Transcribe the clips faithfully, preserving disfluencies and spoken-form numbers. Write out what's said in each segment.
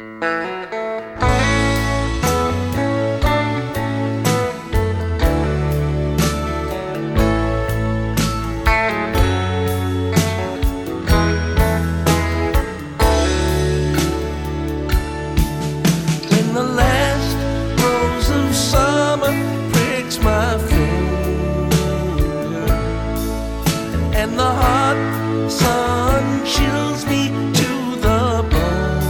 When the last rose of summer pricks my finger, and the hot sun chills me to the bone,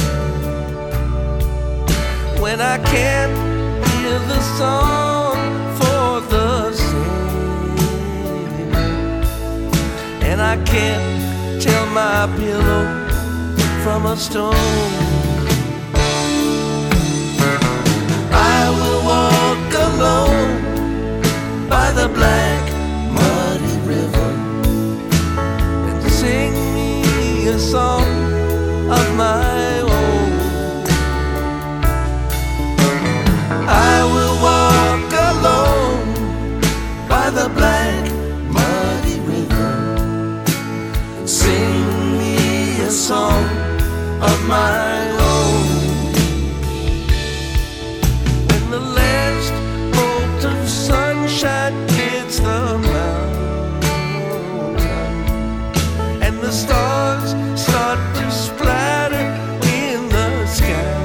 when I can't hear the song for the singing, and I can't tell my pillow from a stone, I will walk alone by the black muddy river and sing me a song of my own. I will walk alone by the black muddy river and sing me a song of my own. The last bolt of sunshine hits the mountain, and the stars start to splatter in the sky.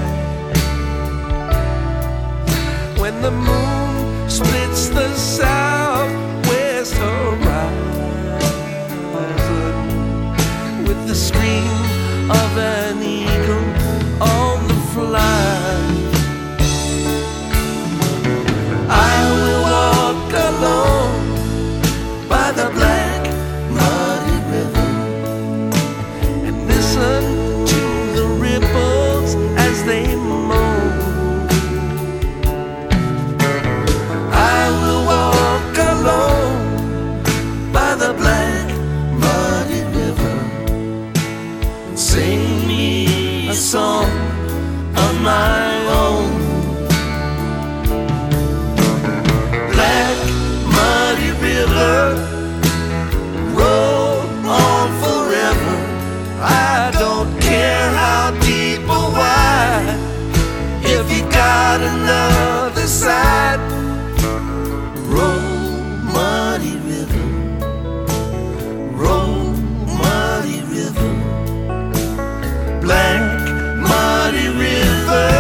When the moon splits the southwest horizon with the scream of an eagle on the fly, I will walk alone by the black muddy river and listen to the ripples as they moan. I will walk alone by the black muddy river and sing me a song of my own. River, roll on forever. I don't care how deep or wide, if you got another side. Roll, muddy river, roll, muddy river, black muddy river.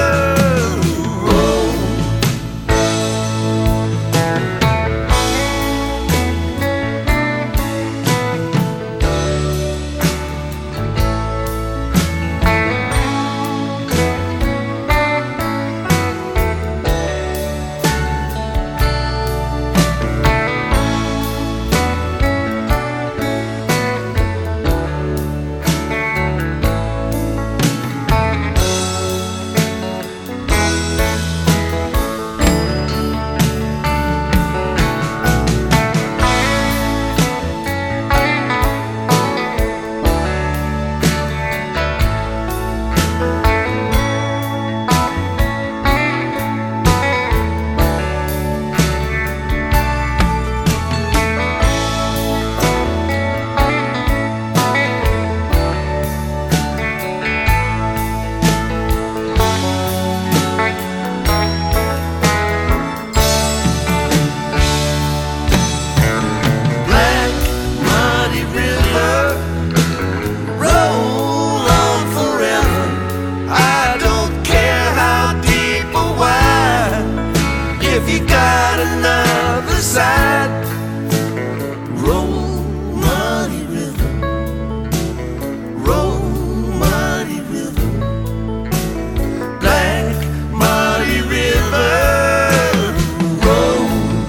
If you got another side, roll, muddy river, roll, muddy river, black muddy river, roll.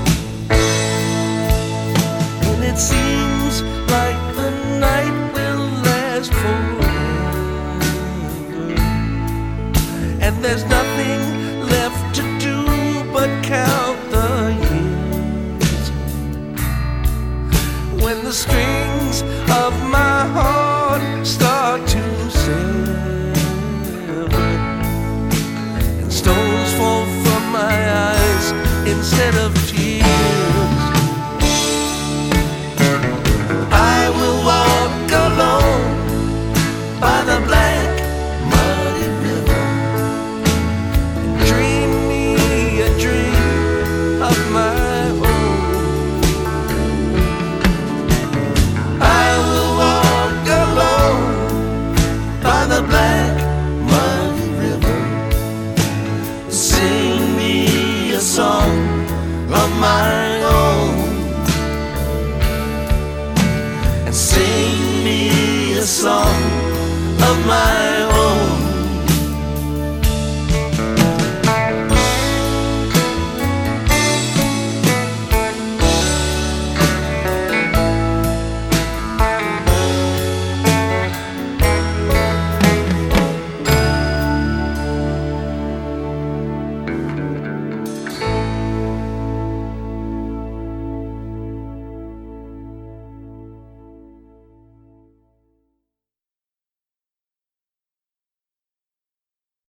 And it seems like the night will last forever, and there's nothing